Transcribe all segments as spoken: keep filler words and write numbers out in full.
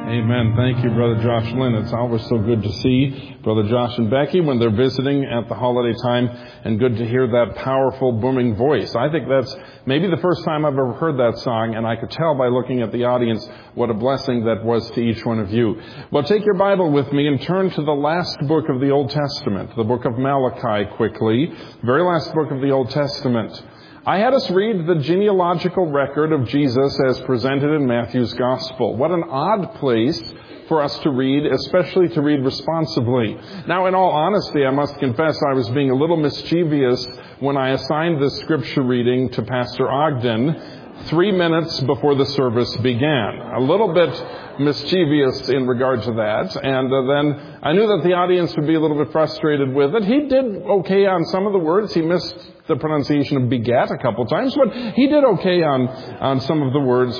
Amen. Thank you, Brother Josh Lynn. It's always so good to see Brother Josh and Becky when they're visiting at the holiday time, and good to hear that powerful, booming voice. I think that's maybe the first time I've ever heard that song, and I could tell by looking at the audience what a blessing that was to each one of you. Well, take your Bible with me and turn to the last book of the Old Testament, the book of Malachi, quickly. Very last book of the Old Testament. I had us read the genealogical record of Jesus as presented in Matthew's Gospel. What an odd place for us to read, especially to read responsibly. Now, in all honesty, I must confess I was being a little mischievous when I assigned this scripture reading to Pastor Ogden three minutes before the service began. A little bit mischievous in regard to that. And uh, then I knew that the audience would be a little bit frustrated with it. He did okay on some of the words. He missed the pronunciation of begat a couple times, but he did okay on, on some of the words.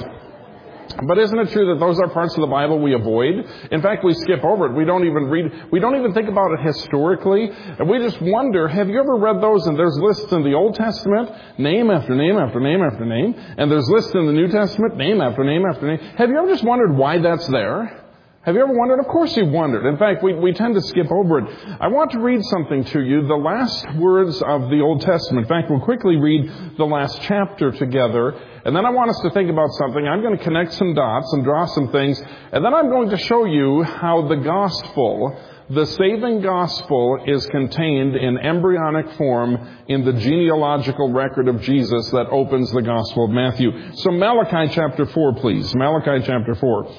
But isn't it true that those are parts of the Bible we avoid? In fact, we skip over it. We don't even read, we don't even think about it historically. And we just wonder, have you ever read those? And there's lists in the Old Testament, name after name after name after name. And there's lists in the New Testament, name after name after name. Have you ever just wondered why that's there? Have you ever wondered? Of course you've wondered. In fact, we, we tend to skip over it. I want to read something to you, the last words of the Old Testament. In fact, we'll quickly read the last chapter together. And then I want us to think about something. I'm going to connect some dots and draw some things. And then I'm going to show you how the gospel, the saving gospel, is contained in embryonic form in the genealogical record of Jesus that opens the Gospel of Matthew. So Malachi chapter four, please. Malachi chapter four.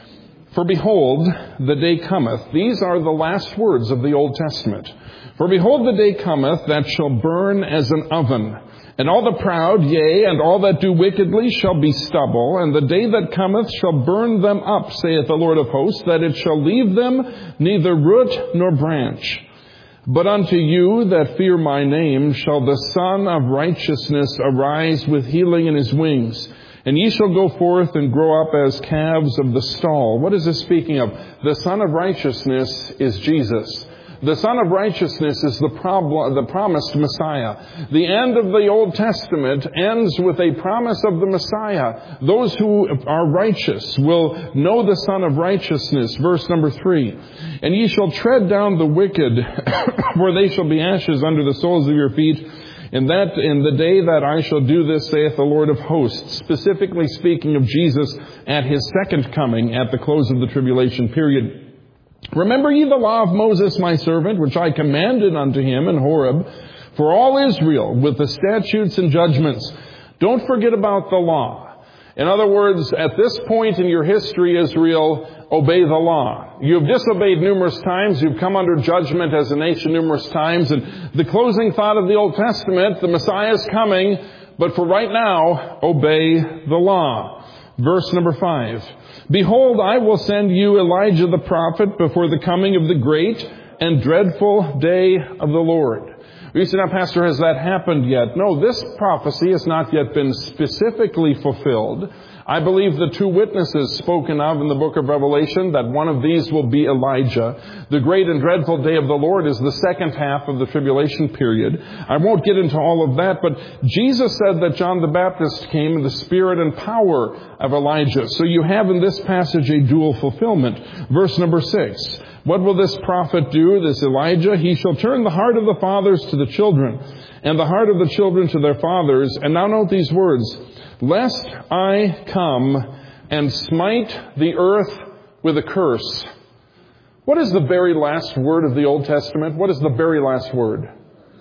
For behold, the day cometh. These are the last words of the Old Testament. For behold, the day cometh that shall burn as an oven. And all the proud, yea, and all that do wickedly shall be stubble. And the day that cometh shall burn them up, saith the Lord of hosts, that it shall leave them neither root nor branch. But unto you that fear my name shall the Son of Righteousness arise with healing in his wings. And ye shall go forth and grow up as calves of the stall. What is this speaking of? The Son of Righteousness is Jesus. The Son of Righteousness is the, prob- the promised Messiah. The end of the Old Testament ends with a promise of the Messiah. Those who are righteous will know the Son of Righteousness. Verse number three. And ye shall tread down the wicked, for they shall be ashes under the soles of your feet. And that in the day that I shall do this, saith the Lord of hosts, specifically speaking of Jesus at his second coming at the close of the tribulation period. Remember ye the law of Moses my servant, which I commanded unto him in Horeb, for all Israel, with the statutes and judgments. Don't forget about the law. In other words, at this point in your history, Israel, obey the law. You've disobeyed numerous times. You've come under judgment as a nation numerous times. And the closing thought of the Old Testament, the Messiah is coming, but for right now, obey the law. Verse number five. Behold, I will send you Elijah the prophet before the coming of the great and dreadful day of the Lord. You say, now, Pastor, has that happened yet? No, this prophecy has not yet been specifically fulfilled. I believe the two witnesses spoken of in the book of Revelation, that one of these will be Elijah. The great and dreadful day of the Lord is the second half of the tribulation period. I won't get into all of that, but Jesus said that John the Baptist came in the spirit and power of Elijah. So you have in this passage a dual fulfillment. Verse number six. What will this prophet do, this Elijah? He shall turn the heart of the fathers to the children, and the heart of the children to their fathers. And now note these words. Lest I come and smite the earth with a curse. What is the very last word of the Old Testament? What is the very last word?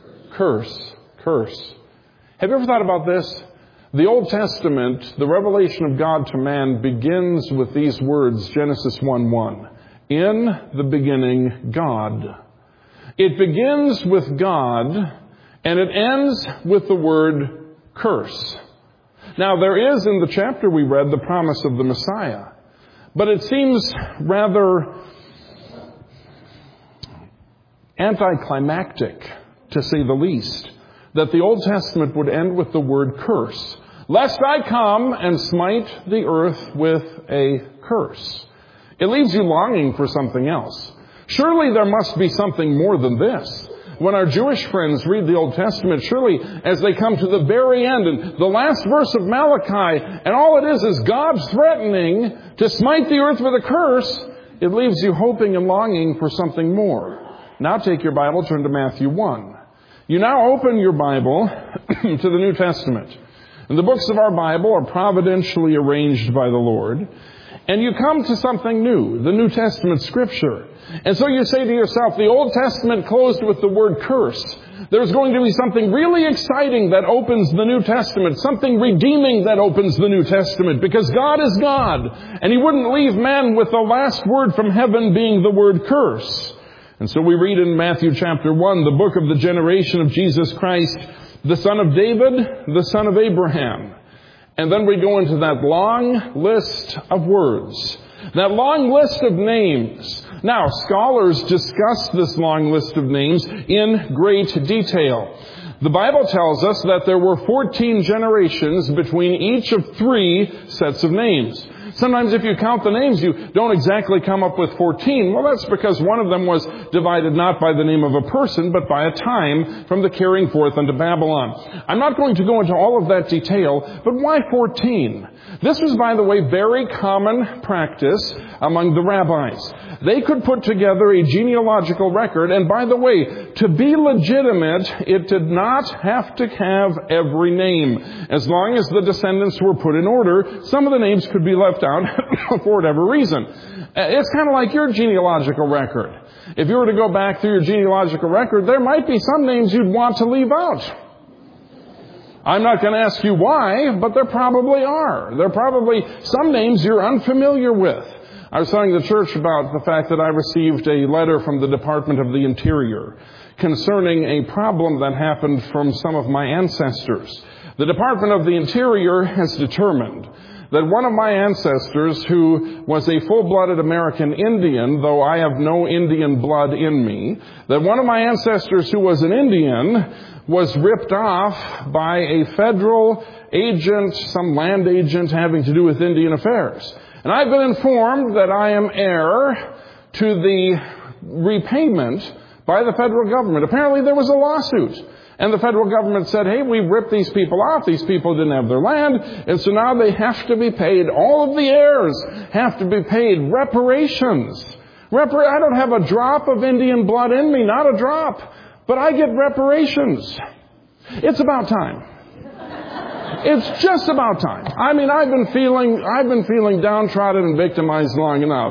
Curse. Curse. Have you ever thought about this? The Old Testament, the revelation of God to man, begins with these words, Genesis one one. In the beginning, God. It begins with God, and it ends with the word curse. Now, there is in the chapter we read the promise of the Messiah. But it seems rather anticlimactic, to say the least, that the Old Testament would end with the word curse. Lest I come and smite the earth with a curse. It leaves you longing for something else. Surely there must be something more than this. when our Jewish friends read the Old Testament, surely as they come to the very end and the last verse of Malachi, and all it is is God threatening to smite the earth with a curse, it leaves you hoping and longing for something more. Now take your Bible, turn to Matthew one. You now open your Bible to the New Testament. And the books of our Bible are providentially arranged by the Lord. And you come to something new, the New Testament Scripture. And so you say to yourself, the Old Testament closed with the word curse. There's going to be something really exciting that opens the New Testament, something redeeming that opens the New Testament, because God is God, and He wouldn't leave man with the last word from heaven being the word curse. And so we read in Matthew chapter one, the book of the generation of Jesus Christ, the son of David, the son of Abraham. And then we go into that long list of words, that long list of names. Now, scholars discuss this long list of names in great detail. The Bible tells us that there were fourteen generations between each of three sets of names. Sometimes if you count the names, you don't exactly come up with fourteen. Well, that's because one of them was divided not by the name of a person, but by a time from the carrying forth unto Babylon. I'm not going to go into all of that detail, but why fourteen? This was, by the way, very common practice among the rabbis. They could put together a genealogical record, and by the way, to be legitimate, it did not have to have every name. As long as the descendants were put in order, some of the names could be left out for whatever reason. It's kind of like your genealogical record. If you were to go back through your genealogical record, there might be some names you'd want to leave out. I'm not going to ask you why, but there probably are. There are probably some names you're unfamiliar with. I was telling the church about the fact that I received a letter from the Department of the Interior concerning a problem that happened from some of my ancestors. The Department of the Interior has determined that one of my ancestors, who was a full-blooded American Indian, though I have no Indian blood in me, that one of my ancestors who was an Indian was ripped off by a federal agent, some land agent having to do with Indian affairs. And I've been informed that I am heir to the repayment by the federal government. Apparently there was a lawsuit. And the federal government said, hey, we ripped these people off. These people didn't have their land. And so now they have to be paid. All of the heirs have to be paid reparations. Repar- I don't have a drop of Indian blood in me, not a drop. But I get reparations. It's about time. It's just about time. I mean, I've been feeling, I've been feeling downtrodden and victimized long enough.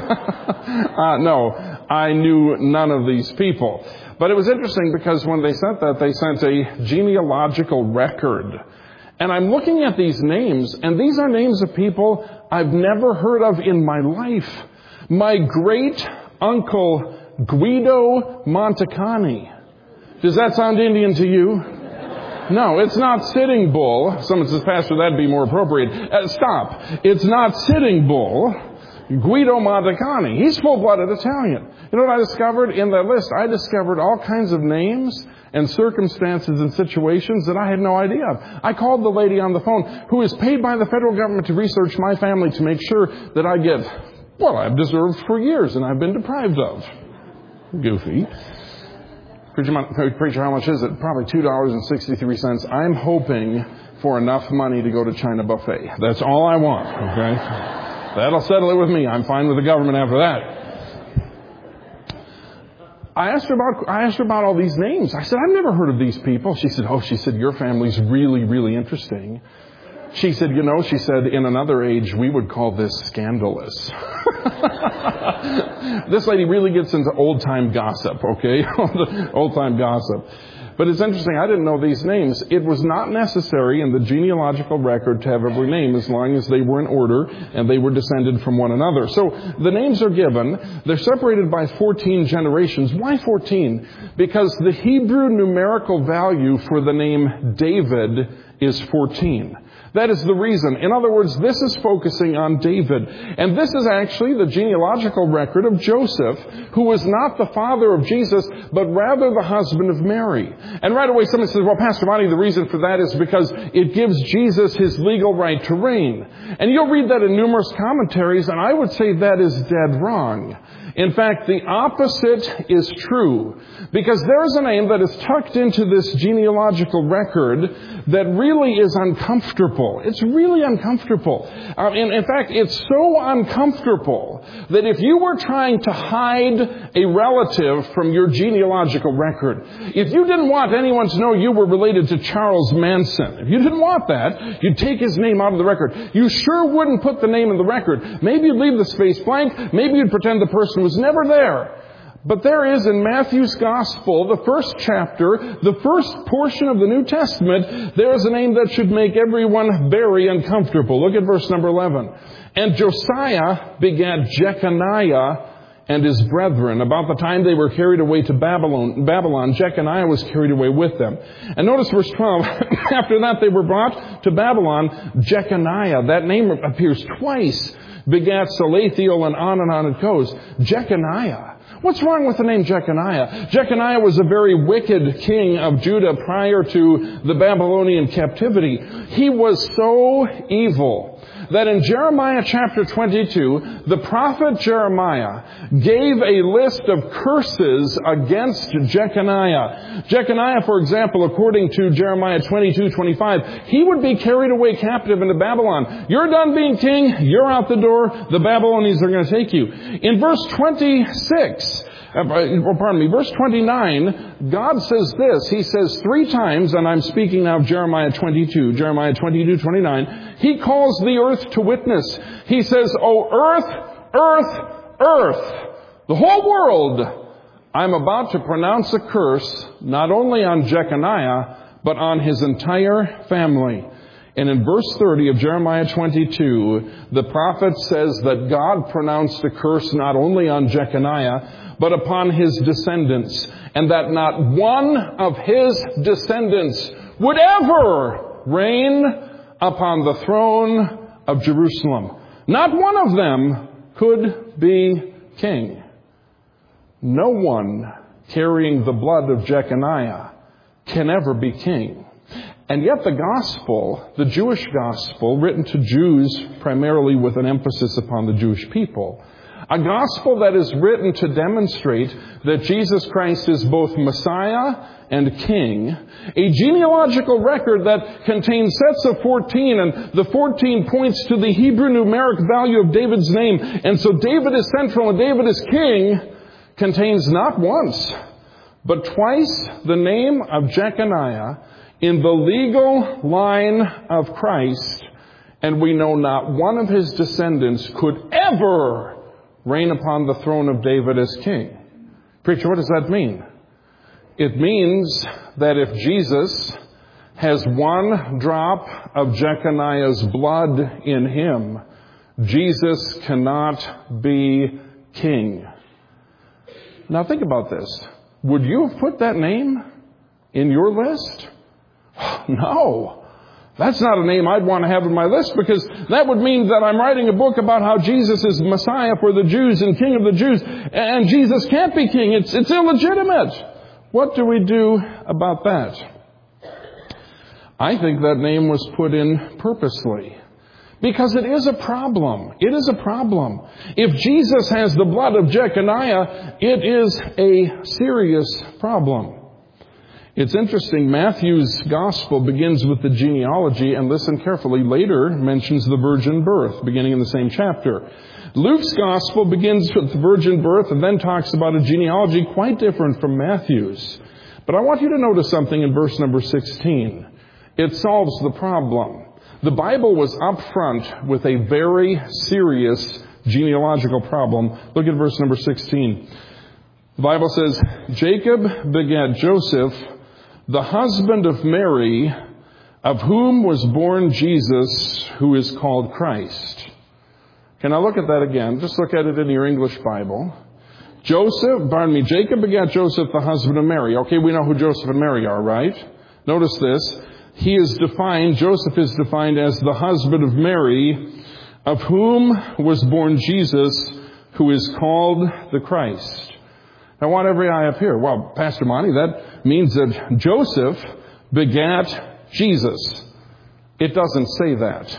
uh, no, I knew none of these people. But it was interesting because when they sent that, they sent a genealogical record. And I'm looking at these names, and these are names of people I've never heard of in my life. My great uncle Guido Montecani. Does that sound Indian to you? No, it's not Sitting Bull. Someone says, Pastor, that'd be more appropriate. Uh, stop. It's not Sitting Bull. Guido Montecani. He's full-blooded Italian. You know what I discovered in that list? I discovered all kinds of names and circumstances and situations that I had no idea of. I called the lady on the phone who is paid by the federal government to research my family to make sure that I get, well, I've deserved for years and I've been deprived of. Goofy. Preacher, preacher, how much is it? Probably two dollars and sixty-three cents. I'm hoping for enough money to go to China buffet. That's all I want, okay? That'll settle it with me. I'm fine with the government after that. I asked her about, I asked her about all these names. I said, I've never heard of these people. She said, oh, she said, your family's really, really interesting. She said, you know, she said, in another age, we would call this scandalous. This lady really gets into old-time gossip, okay? Old-time gossip. But it's interesting, I didn't know these names. It was not necessary in the genealogical record to have every name as long as they were in order and they were descended from one another. So the names are given. They're separated by fourteen generations. Why fourteen? Because the Hebrew numerical value for the name David is fourteen. That is the reason. In other words, this is focusing on David. And this is actually the genealogical record of Joseph, who was not the father of Jesus, but rather the husband of Mary. And right away someone says, well, Pastor Monty, the reason for that is because it gives Jesus his legal right to reign. And you'll read that in numerous commentaries, and I would say that is dead wrong. In fact, the opposite is true, because there's a name that is tucked into this genealogical record that really is uncomfortable. It's really uncomfortable. Uh, in, in fact, it's so uncomfortable that if you were trying to hide a relative from your genealogical record, if you didn't want anyone to know you were related to Charles Manson, if you didn't want that, you'd take his name out of the record. You sure wouldn't put the name in the record. Maybe you'd leave the space blank. Maybe you'd pretend the person was never there. But there is in Matthew's Gospel, the first chapter, the first portion of the New Testament, there is a name that should make everyone very uncomfortable. Look at verse number eleven. And Josiah begat Jeconiah and his brethren. About the time they were carried away to Babylon, Babylon, Jeconiah was carried away with them. And notice verse twelve. After that they were brought to Babylon. Jeconiah, that name appears twice, begat Salathiel, and on and on it goes. Jeconiah. What's wrong with the name Jeconiah? Jeconiah was a very wicked king of Judah prior to the Babylonian captivity. He was so evil that in Jeremiah chapter twenty-two, the prophet Jeremiah gave a list of curses against Jeconiah. Jeconiah, for example, according to Jeremiah twenty-two twenty-five, he would be carried away captive into Babylon. You're done being king. You're out the door. The Babylonians are going to take you. In verse twenty-six, Uh, pardon me, verse twenty-nine, God says this. He says three times, and I'm speaking now of Jeremiah twenty-two, Jeremiah twenty-two twenty-nine, he calls the earth to witness. He says, "O earth, earth, earth, the whole world, I'm about to pronounce a curse, not only on Jeconiah, but on his entire family." And in verse thirty of Jeremiah twenty-two, the prophet says that God pronounced a curse not only on Jeconiah, but upon his descendants, and that not one of his descendants would ever reign upon the throne of Jerusalem. Not one of them could be king. No one carrying the blood of Jeconiah can ever be king. And yet the gospel, the Jewish gospel, written to Jews primarily with an emphasis upon the Jewish people, a gospel that is written to demonstrate that Jesus Christ is both Messiah and King. A genealogical record that contains sets of fourteen, and the fourteen points to the Hebrew numeric value of David's name. And so David is central and David is king, contains not once, but twice the name of Jeconiah in the legal line of Christ. And we know not one of his descendants could ever reign upon the throne of David as king. Preacher, what does that mean? It means that if Jesus has one drop of Jeconiah's blood in him, Jesus cannot be king. Now think about this. Would you have put that name in your list? No. That's not a name I'd want to have in my list, because that would mean that I'm writing a book about how Jesus is Messiah for the Jews and King of the Jews, and Jesus can't be king. It's, it's illegitimate. What do we do about that? I think that name was put in purposely, because it is a problem. It is a problem. If Jesus has the blood of Jeconiah, it is a serious problem. It's interesting, Matthew's gospel begins with the genealogy, and listen carefully, later mentions the virgin birth, beginning in the same chapter. Luke's gospel begins with the virgin birth and then talks about a genealogy quite different from Matthew's. But I want you to notice something in verse number sixteen. It solves the problem. The Bible was up front with a very serious genealogical problem. Look at verse number sixteen. The Bible says, Jacob begat Joseph, the husband of Mary, of whom was born Jesus, who is called Christ. Can I look at that again? Just look at it in your English Bible. Joseph, pardon me, Jacob begat Joseph, the husband of Mary. Okay, we know who Joseph and Mary are, right? Notice this. he is defined, Joseph is defined as the husband of Mary, of whom was born Jesus, who is called the Christ. I want every eye up here. Well, Pastor Monty, that means that Joseph begat Jesus. It doesn't say that.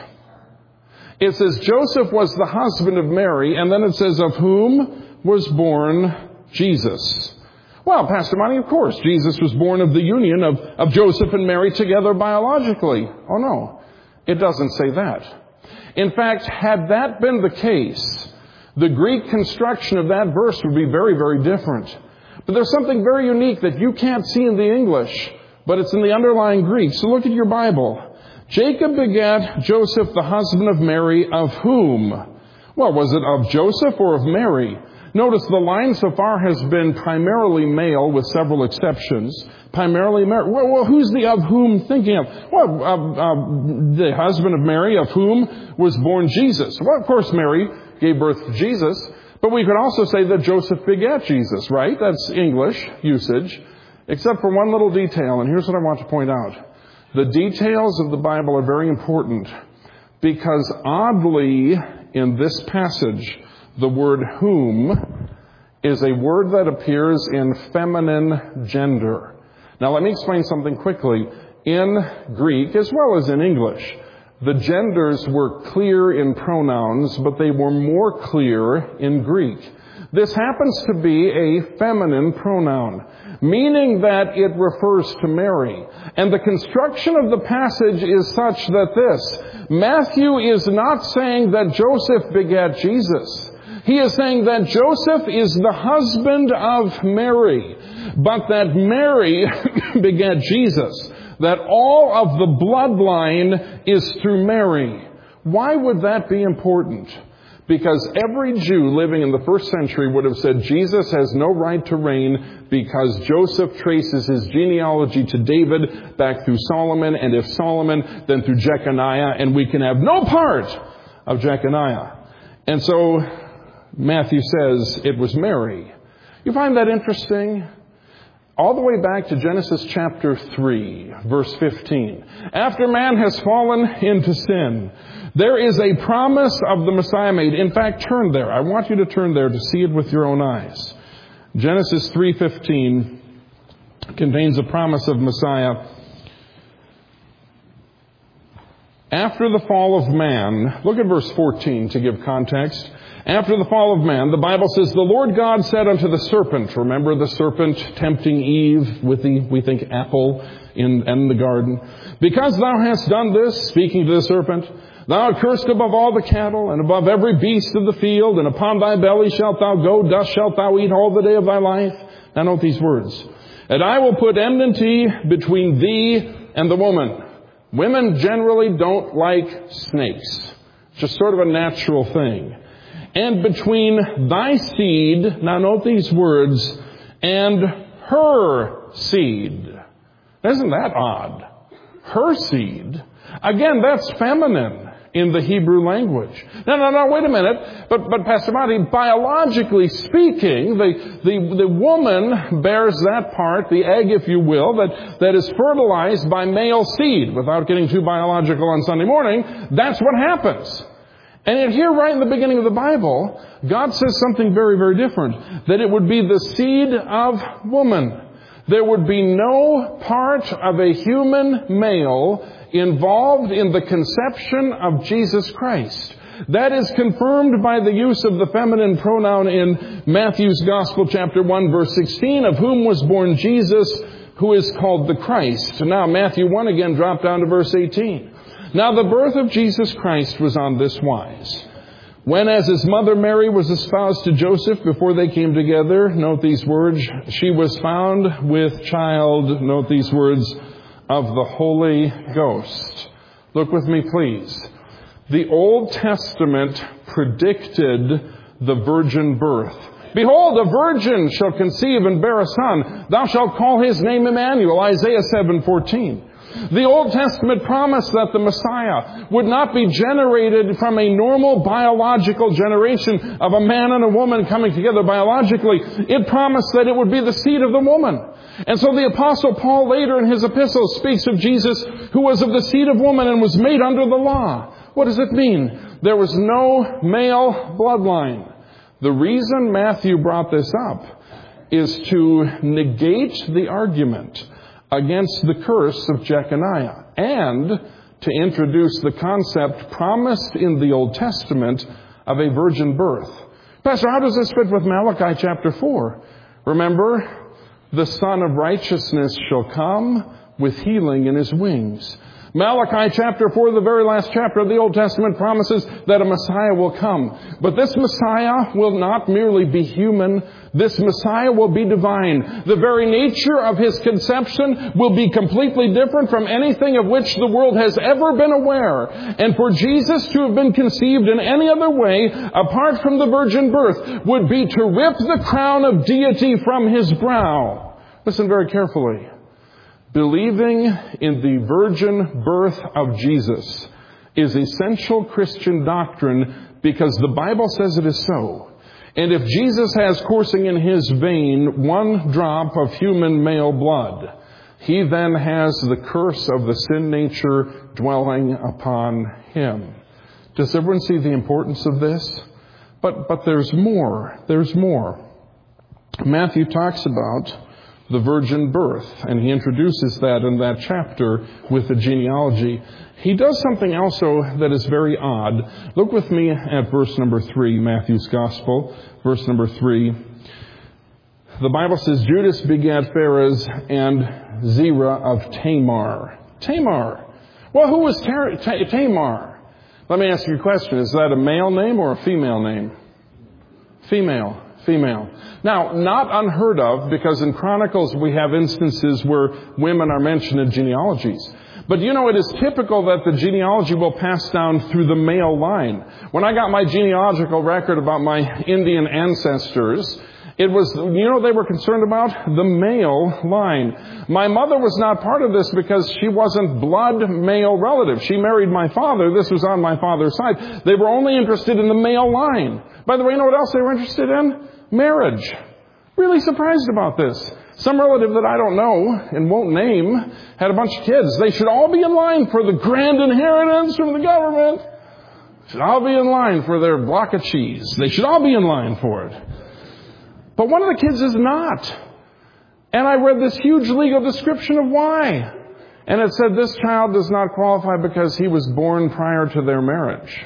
It says Joseph was the husband of Mary, and then it says of whom was born Jesus. Well, Pastor Monty, of course, Jesus was born of the union of, of Joseph and Mary together biologically. Oh no, it doesn't say that. In fact, had that been the case, the Greek construction of that verse would be very, very different. But there's something very unique that you can't see in the English, but it's in the underlying Greek. So look at your Bible. Jacob begat Joseph, the husband of Mary, of whom? Well, was it of Joseph or of Mary? Notice the line so far has been primarily male with several exceptions. Primarily Mary. Well, well who's the of whom thinking of? Well, uh, uh, the husband of Mary, of whom was born Jesus. Well, of course, Mary gave birth to Jesus. But we could also say that Joseph begat Jesus, right? That's English usage. Except for one little detail, and here's what I want to point out. The details of the Bible are very important because oddly, in this passage, the word whom is a word that appears in feminine gender. Now let me explain something quickly. In Greek, as well as in English, the genders were clear in pronouns, but they were more clear in Greek. This happens to be a feminine pronoun, meaning that it refers to Mary. And the construction of the passage is such that this, Matthew is not saying that Joseph begat Jesus. He is saying that Joseph is the husband of Mary, but that Mary begat Jesus, that all of the bloodline is through Mary. Why would that be important? Because every Jew living in the first century would have said Jesus has no right to reign because Joseph traces his genealogy to David back through Solomon, and if Solomon, then through Jeconiah, and we can have no part of Jeconiah. And so Matthew says it was Mary. You find that interesting? All the way back to Genesis chapter three, verse fifteen. After man has fallen into sin, there is a promise of the Messiah made. In fact, turn there. I want you to turn there to see it with your own eyes. Genesis three fifteen contains a promise of Messiah. After the fall of man, look at verse fourteen to give context. After the fall of man, the Bible says, the Lord God said unto the serpent, remember the serpent tempting Eve with the, we think, apple in, in the garden. Because thou hast done this, speaking to the serpent, thou art cursed above all the cattle, and above every beast of the field, and upon thy belly shalt thou go, dust shalt thou eat all the day of thy life. Now note these words. And I will put enmity between thee and the woman. Women generally don't like snakes. It's just sort of a natural thing. And between thy seed, now note these words, and her seed. Isn't that odd? Her seed. Again, that's feminine in the Hebrew language. No, no, no, wait a minute. But, but Pastor Marty, biologically speaking, the, the, the woman bears that part, the egg, if you will, that, that is fertilized by male seed. Without getting too biological on Sunday morning, that's what happens. And yet here, right in the beginning of the Bible, God says something very, very different. That it would be the seed of woman. There would be no part of a human male involved in the conception of Jesus Christ. That is confirmed by the use of the feminine pronoun in Matthew's Gospel, chapter one, verse sixteen, of whom was born Jesus, who is called the Christ. Now, Matthew one again dropped down to verse eighteen. Now the birth of Jesus Christ was on this wise. When as his mother Mary was espoused to Joseph before they came together, note these words, she was found with child, note these words, of the Holy Ghost. Look with me, please. The Old Testament predicted the virgin birth. Behold, a virgin shall conceive and bear a son. Thou shalt call his name Emmanuel, Isaiah seven fourteen. The Old Testament promised that the Messiah would not be generated from a normal biological generation of a man and a woman coming together biologically. It promised that it would be the seed of the woman. And so the Apostle Paul later in his epistle speaks of Jesus who was of the seed of woman and was made under the law. What does it mean? There was no male bloodline. The reason Matthew brought this up is to negate the argument against the curse of Jeconiah and to introduce the concept promised in the Old Testament of a virgin birth. Pastor, how does this fit with Malachi chapter four? Remember, the Son of Righteousness shall come with healing in his wings. Malachi chapter four, the very last chapter of the Old Testament, promises that a Messiah will come. But this Messiah will not merely be human. This Messiah will be divine. The very nature of his conception will be completely different from anything of which the world has ever been aware. And for Jesus to have been conceived in any other way, apart from the virgin birth, would be to rip the crown of deity from his brow. Listen very carefully. Believing in the virgin birth of Jesus is essential Christian doctrine because the Bible says it is so. And if Jesus has coursing in his vein one drop of human male blood, he then has the curse of the sin nature dwelling upon him. Does everyone see the importance of this? But, but there's more. There's more. Matthew talks about the virgin birth, and he introduces that in that chapter with the genealogy. He does something also that is very odd. Look with me at verse number three, Matthew's Gospel, verse number three. The Bible says, Judas begat Pharez and Zerah of Tamar. Tamar. Well, who was Tar- T- Tamar? Let me ask you a question. Is that a male name or a female name? Female. Female. Now, not unheard of, because in Chronicles we have instances where women are mentioned in genealogies. But you know, it is typical that the genealogy will pass down through the male line. When I got my genealogical record about my Indian ancestors, it was, you know, they were concerned about the male line. My mother was not part of this because she wasn't blood male relative. She married my father. This was on my father's side. They were only interested in the male line. By the way, you know what else they were interested in? Marriage. Really surprised about this. Some relative that I don't know and won't name had a bunch of kids. They should all be in line for the grand inheritance from the government. Should all be in line for their block of cheese. They should all be in line for it. But one of the kids is not. And I read this huge legal description of why. And it said this child does not qualify because he was born prior to their marriage.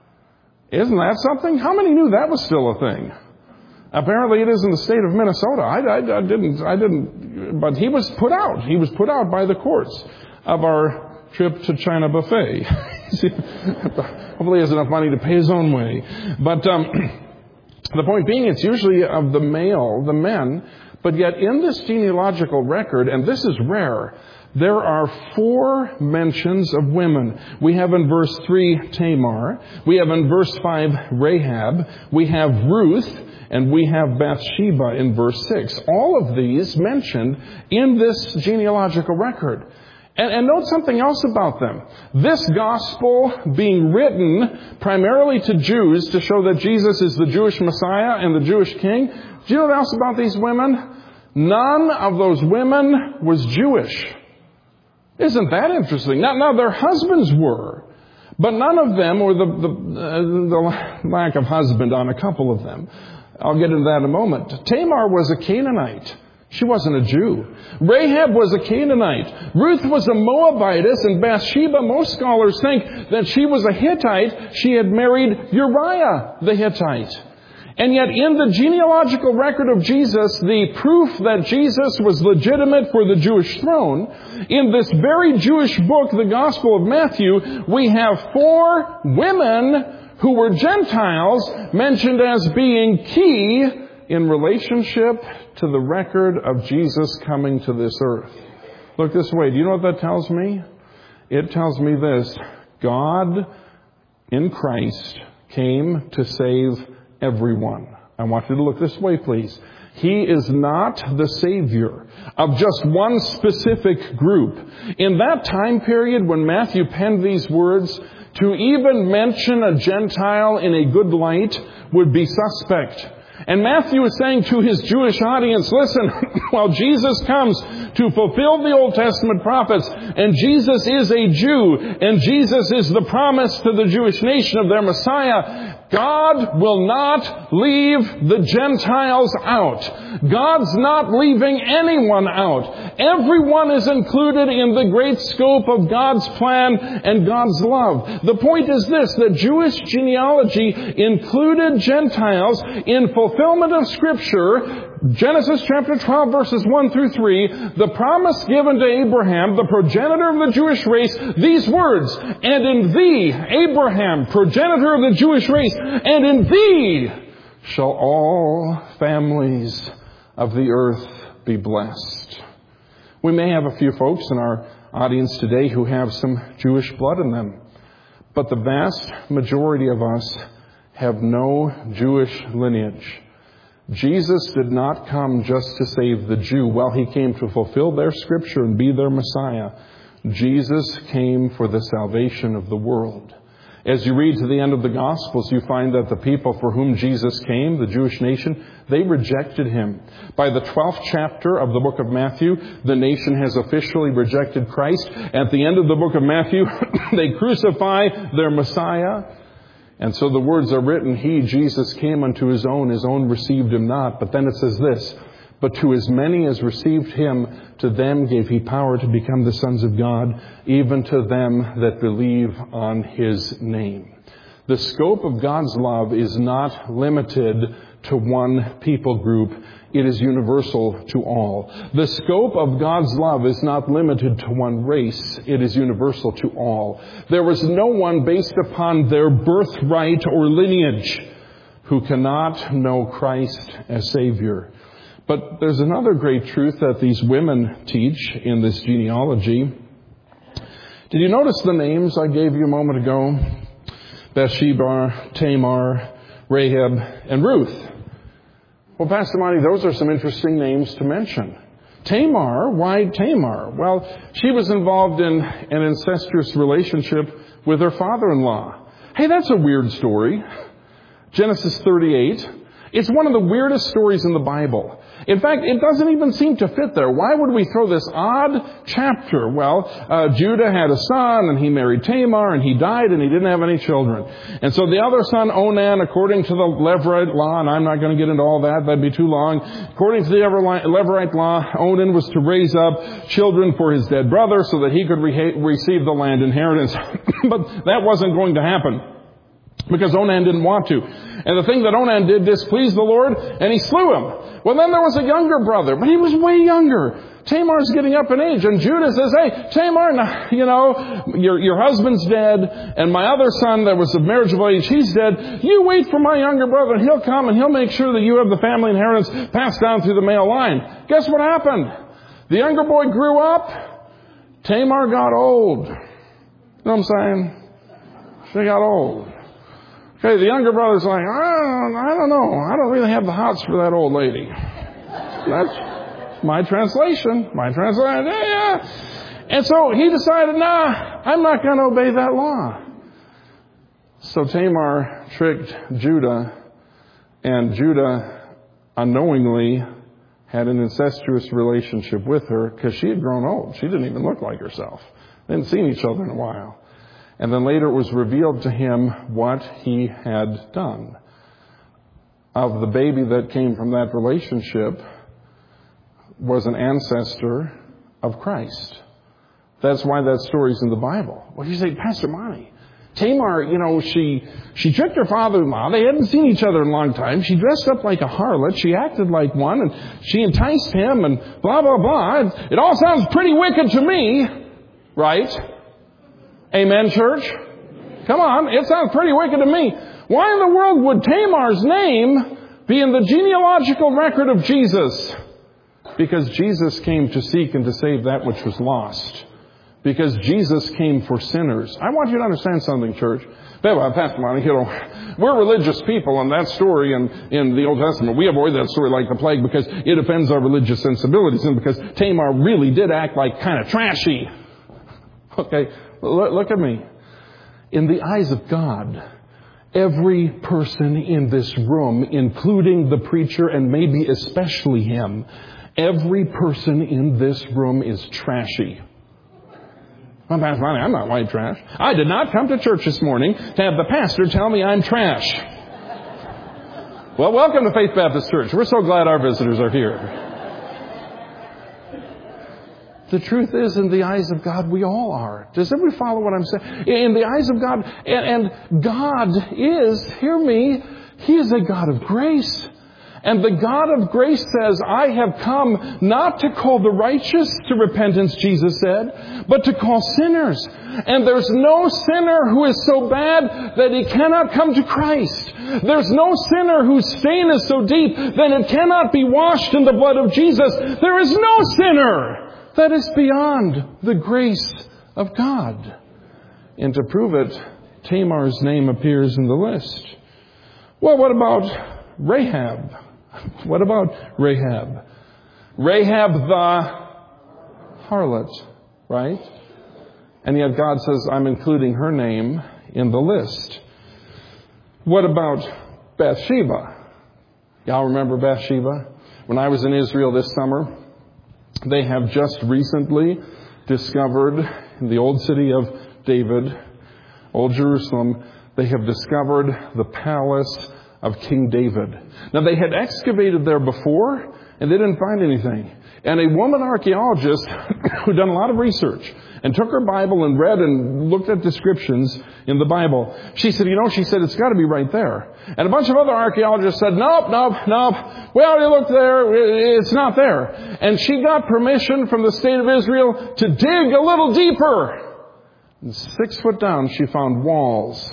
Isn't that something? How many knew that was still a thing? Apparently it is in the state of Minnesota. I, I, I didn't, I didn't, but he was put out. He was put out by the courts of our trip to China buffet. Hopefully he has enough money to pay his own way. But um, the point being, it's usually of the male, the men, but yet in this genealogical record, and this is rare, there are four mentions of women. We have in verse three Tamar. We have in verse five Rahab. We have Ruth. And we have Bathsheba in verse six. All of these mentioned in this genealogical record. And, and note something else about them. This gospel being written primarily to Jews to show that Jesus is the Jewish Messiah and the Jewish King. Do you know what else about these women? None of those women was Jewish. Isn't that interesting? Now, now their husbands were. But none of them, or the, the, uh, the lack of husband on a couple of them. I'll get into that in a moment. Tamar was a Canaanite. She wasn't a Jew. Rahab was a Canaanite. Ruth was a Moabitess, and Bathsheba, most scholars think that she was a Hittite. She had married Uriah the Hittite. And yet in the genealogical record of Jesus, the proof that Jesus was legitimate for the Jewish throne, in this very Jewish book, the Gospel of Matthew, we have four women who were Gentiles mentioned as being key in relationship to the record of Jesus coming to this earth. Look this way. Do you know what that tells me? It tells me this. God in Christ came to save everyone. I want you to look this way, please. He is not the Savior of just one specific group. In that time period when Matthew penned these words, to even mention a Gentile in a good light would be suspect. And Matthew is saying to his Jewish audience, listen, while Jesus comes to fulfill the Old Testament prophets, and Jesus is a Jew, and Jesus is the promise to the Jewish nation of their Messiah, God will not leave the Gentiles out. God's not leaving anyone out. Everyone is included in the great scope of God's plan and God's love. The point is this, that Jewish genealogy included Gentiles in fulfillment of Scripture. Genesis chapter twelve, verses one through three, the promise given to Abraham, the progenitor of the Jewish race, these words, and in thee, Abraham, progenitor of the Jewish race, and in thee shall all families of the earth be blessed. We may have a few folks in our audience today who have some Jewish blood in them, but the vast majority of us have no Jewish lineage. Jesus did not come just to save the Jew. Well, He came to fulfill their Scripture and be their Messiah. Jesus came for the salvation of the world. As you read to the end of the Gospels, you find that the people for whom Jesus came, the Jewish nation, they rejected Him. By the twelfth chapter of the book of Matthew, the nation has officially rejected Christ. At the end of the book of Matthew, they crucify their Messiah. And so the words are written, He, Jesus, came unto His own, His own received Him not. But then it says this, but to as many as received Him, to them gave He power to become the sons of God, even to them that believe on His name. The scope of God's love is not limited to one people group. It is universal to all. The scope of God's love is not limited to one race. It is universal to all. There is no one based upon their birthright or lineage who cannot know Christ as Savior. But there's another great truth that these women teach in this genealogy. Did you notice the names I gave you a moment ago? Bathsheba, Tamar, Rahab, and Ruth. Well, Pastor Monty, those are some interesting names to mention. Tamar, why Tamar? Well, she was involved in an incestuous relationship with her father-in-law. Hey, that's a weird story. Genesis thirty-eight. It's one of the weirdest stories in the Bible. In fact, it doesn't even seem to fit there. Why would we throw this odd chapter? Well, uh, Judah had a son, and he married Tamar, and he died, and he didn't have any children. And so the other son, Onan, according to the Levirate law, and I'm not going to get into all that, that'd be too long. According to the Levirate law, Onan was to raise up children for his dead brother so that he could re- receive the land inheritance. But that wasn't going to happen, because Onan didn't want to. And the thing that Onan did displeased the Lord, and he slew him. Well, then there was a younger brother, but he was way younger. Tamar's getting up in age, and Judah says, hey, Tamar, you know, your, your husband's dead, and my other son that was of marriageable age, he's dead. You wait for my younger brother, and he'll come, and he'll make sure that you have the family inheritance passed down through the male line. Guess what happened? The younger boy grew up. Tamar got old. You know what I'm saying? She got old. Okay, the younger brother's like, I don't, I don't know. I don't really have the hots for that old lady. That's my translation. My translation. Yeah, yeah. And so he decided, nah, I'm not going to obey that law. So Tamar tricked Judah, and Judah unknowingly had an incestuous relationship with her because she had grown old. She didn't even look like herself. They hadn't seen each other in a while. And then later it was revealed to him what he had done. Of the baby that came from that relationship was an ancestor of Christ. That's why that story's in the Bible. Well, you say, Pastor Monty, Tamar, you know, she she tricked her father-in-law. They hadn't seen each other in a long time. She dressed up like a harlot. She acted like one, and she enticed him, and blah, blah, blah. It all sounds pretty wicked to me, right? Amen, church? Come on, it sounds pretty wicked to me. Why in the world would Tamar's name be in the genealogical record of Jesus? Because Jesus came to seek and to save that which was lost. Because Jesus came for sinners. I want you to understand something, church. Pastor Monty, you know, we're religious people, and that story in, in the Old Testament, we avoid that story like the plague because it offends our religious sensibilities and because Tamar really did act like kind of trashy. Okay, look, look at me. In the eyes of God, every person in this room, including the preacher and maybe especially him, every person in this room is trashy. Well, Pastor Monty, I'm not white trash. I did not come to church this morning to have the pastor tell me I'm trash. Well, welcome to Faith Baptist Church. We're so glad our visitors are here. The truth is, in the eyes of God, we all are. Does everybody follow what I'm saying? In the eyes of God, and, and God is, hear me, He is a God of grace. And the God of grace says, I have come not to call the righteous to repentance, Jesus said, but to call sinners. And there's no sinner who is so bad that he cannot come to Christ. There's no sinner whose stain is so deep that it cannot be washed in the blood of Jesus. There is no sinner that is beyond the grace of God. And to prove it, Tamar's name appears in the list. Well, what about Rahab? What about Rahab? Rahab the harlot, right? And yet God says, I'm including her name in the list. What about Bathsheba? Y'all remember Bathsheba? When I was in Israel this summer, they have just recently discovered in the old city of David, Old Jerusalem, they have discovered the palace of King David. Now, they had excavated there before, and they didn't find anything. And a woman archaeologist who'd done a lot of research and took her Bible and read and looked at descriptions in the Bible, she said, you know, she said, it's got to be right there. And a bunch of other archaeologists said, nope, nope, nope. We already looked there. It's not there. And she got permission from the state of Israel to dig a little deeper. And six foot down, she found walls.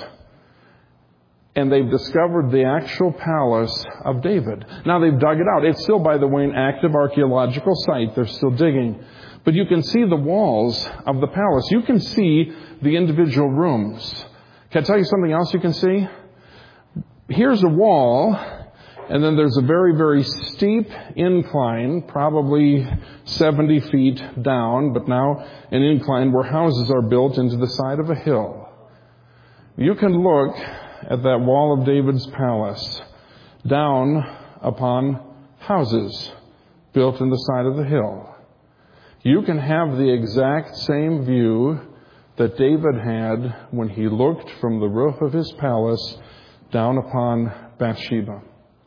And they've discovered the actual palace of David. Now they've dug it out. It's still, by the way, an active archaeological site. They're still digging. But you can see the walls of the palace. You can see the individual rooms. Can I tell you something else you can see? Here's a wall, and then there's a very, very steep incline, probably seventy feet down, but now an incline where houses are built into the side of a hill. You can look at that wall of David's palace, down upon houses built in the side of the hill. You can have the exact same view that David had when he looked from the roof of his palace down upon Bathsheba.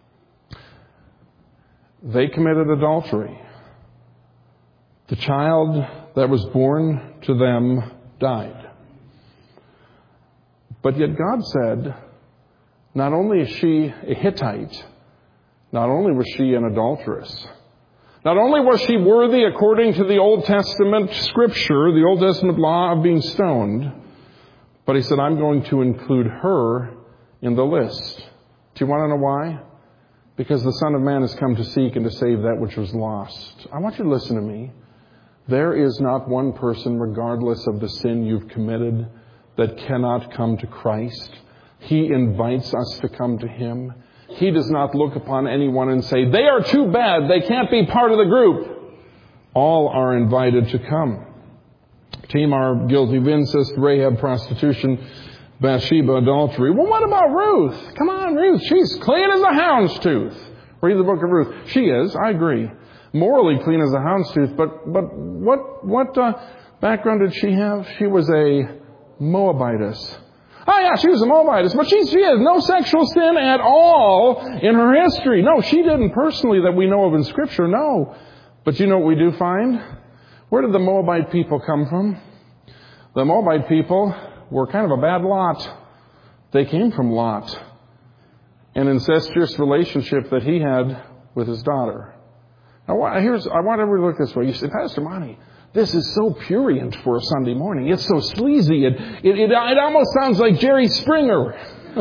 They committed adultery. The child that was born to them died. But yet God said, not only is she a Hittite, not only was she an adulteress, not only was she worthy according to the Old Testament scripture, the Old Testament law of being stoned, but he said, I'm going to include her in the list. Do you want to know why? Because the Son of Man has come to seek and to save that which was lost. I want you to listen to me. There is not one person, regardless of the sin you've committed, that cannot come to Christ. He invites us to come to Him. He does not look upon anyone and say, they are too bad, they can't be part of the group. All are invited to come. Tamar, guilty of incest. Rahab, prostitution. Bathsheba, adultery. Well, what about Ruth? Come on, Ruth. She's clean as a hound's tooth. Read the book of Ruth. She is, I agree. Morally clean as a hound's tooth. But but what, what uh, background did she have? She was a Moabitess. Oh yeah, she was a Moabitess, but she, she has no sexual sin at all in her history. No, she didn't personally that we know of in Scripture, no. But you know what we do find? Where did the Moabite people come from? The Moabite people were kind of a bad lot. They came from Lot, an incestuous relationship that he had with his daughter. Now, here's, I want everybody to look this way. You say, Pastor Monty, this is so prurient for a Sunday morning. It's so sleazy. It, it, it, it almost sounds like Jerry Springer.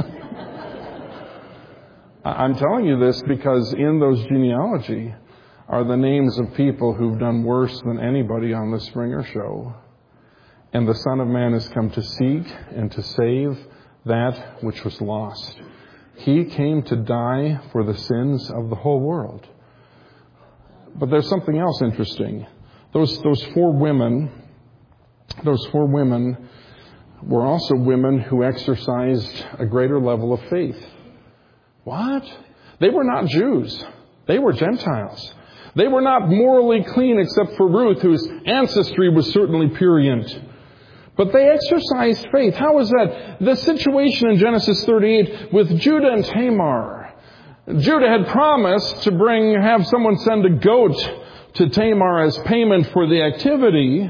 I'm telling you this because in those genealogy are the names of people who've done worse than anybody on the Springer show. And the Son of Man has come to seek and to save that which was lost. He came to die for the sins of the whole world. But there's something else interesting. Those, those four women, those four women were also women who exercised a greater level of faith. What? They were not Jews. They were Gentiles. They were not morally clean except for Ruth, whose ancestry was certainly prurient. But they exercised faith. How was that? The situation in Genesis thirty-eight with Judah and Tamar. Judah had promised to bring, have someone send a goat to Tamar as payment for the activity.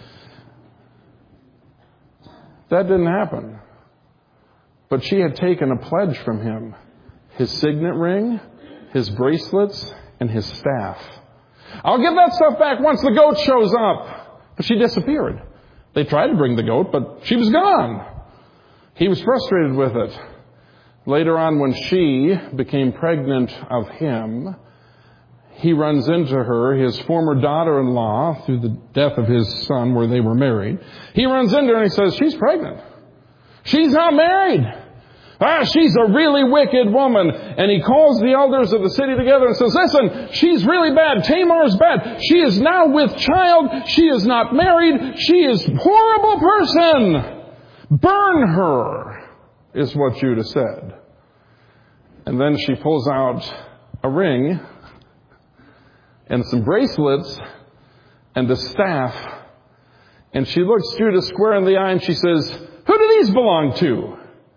That didn't happen. But she had taken a pledge from him. His signet ring, his bracelets, and his staff. I'll give that stuff back once the goat shows up. But she disappeared. They tried to bring the goat, but she was gone. He was frustrated with it. Later on, when she became pregnant of him, he runs into her, his former daughter-in-law, through the death of his son where they were married. He runs into her and he says, she's pregnant. She's not married. Ah, she's a really wicked woman. And he calls the elders of the city together and says, listen, she's really bad. Tamar's bad. She is now with child. She is not married. She is a horrible person. Burn her, is what Judah said. And then she pulls out a ring and some bracelets and a staff. And she looks Judah square in the eye and she says, who do these belong to?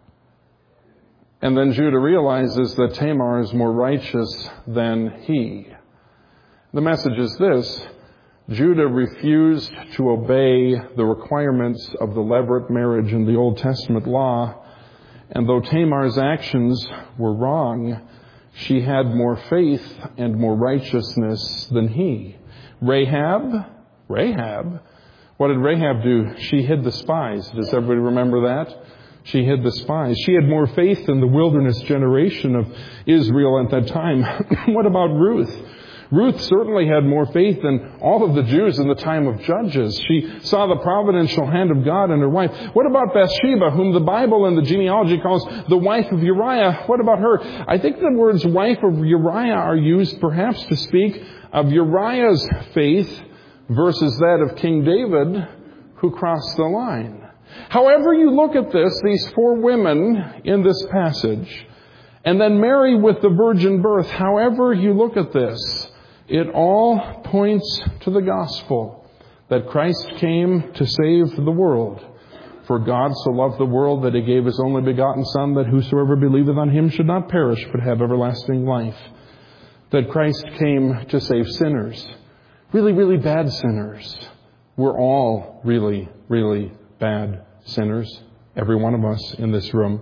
And then Judah realizes that Tamar is more righteous than he. The message is this. Judah refused to obey the requirements of the levirate marriage in the Old Testament law. And though Tamar's actions were wrong, she had more faith and more righteousness than he. Rahab, Rahab, what did Rahab do? She hid the spies. Does everybody remember that? She hid the spies. She had more faith than the wilderness generation of Israel at that time. What about Ruth? Ruth certainly had more faith than all of the Jews in the time of Judges. She saw the providential hand of God in her wife. What about Bathsheba, whom the Bible and the genealogy calls the wife of Uriah? What about her? I think the words wife of Uriah are used perhaps to speak of Uriah's faith versus that of King David, who crossed the line. However you look at this, these four women in this passage, and then Mary with the virgin birth, however you look at this, it all points to the gospel that Christ came to save the world. For God so loved the world that he gave his only begotten Son, that whosoever believeth on him should not perish but have everlasting life. That Christ came to save sinners, really, really bad sinners. We're all really, really bad sinners, every one of us in this room.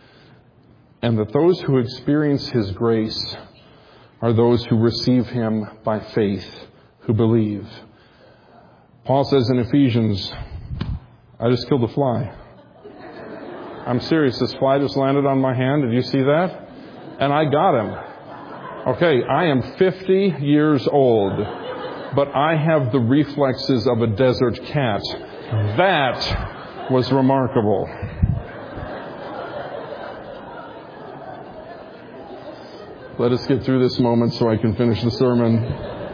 And that those who experience his grace are those who receive him by faith, who believe. Paul says in Ephesians, I just killed a fly. I'm serious, this fly just landed on my hand. Did you see that? And I got him. Okay, I am fifty years old, but I have the reflexes of a desert cat. That was remarkable. Let us get through this moment so I can finish the sermon.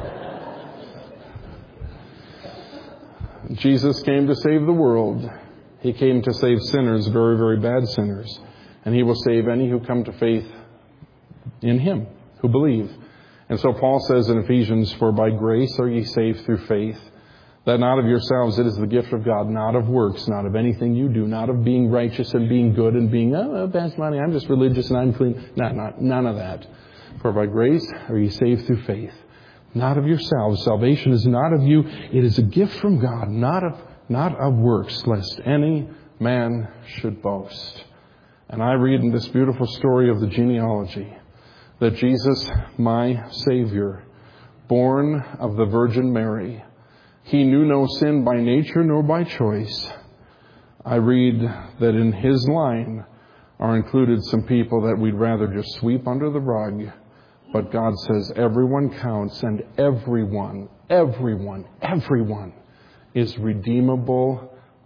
Jesus came to save the world. He came to save sinners, very, very bad sinners. And he will save any who come to faith in him, who believe. And so Paul says in Ephesians, for by grace are ye saved through faith, that not of yourselves, it is the gift of God, not of works, not of anything you do, not of being righteous and being good and being, oh, that's money, I'm just religious and I'm clean. No, not, none of that. For by grace are ye saved through faith, not of yourselves. Salvation is not of you. It is a gift from God, not of, not of works, lest any man should boast. And I read in this beautiful story of the genealogy that Jesus, my Savior, born of the Virgin Mary, he knew no sin by nature nor by choice. I read that in his line are included some people that we'd rather just sweep under the rug. But God says everyone counts, and everyone, everyone, everyone is redeemable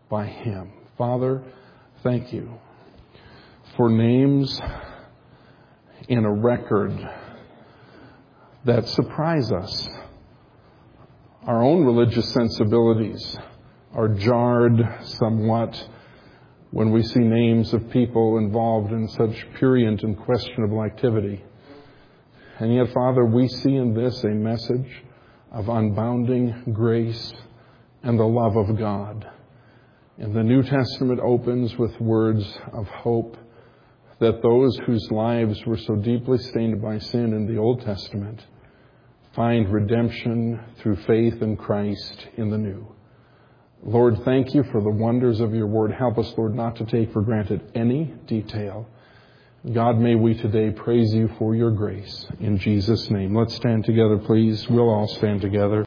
by Him. Father, thank you for names in a record that surprise us. Our own religious sensibilities are jarred somewhat when we see names of people involved in such prurient and questionable activity. And yet, Father, we see in this a message of unbounding grace and the love of God. And the New Testament opens with words of hope that those whose lives were so deeply stained by sin in the Old Testament find redemption through faith in Christ in the New. Lord, thank you for the wonders of your word. Help us, Lord, not to take for granted any detail. God, may we today praise you for your grace. In Jesus' name. Let's stand together, please. We'll all stand together.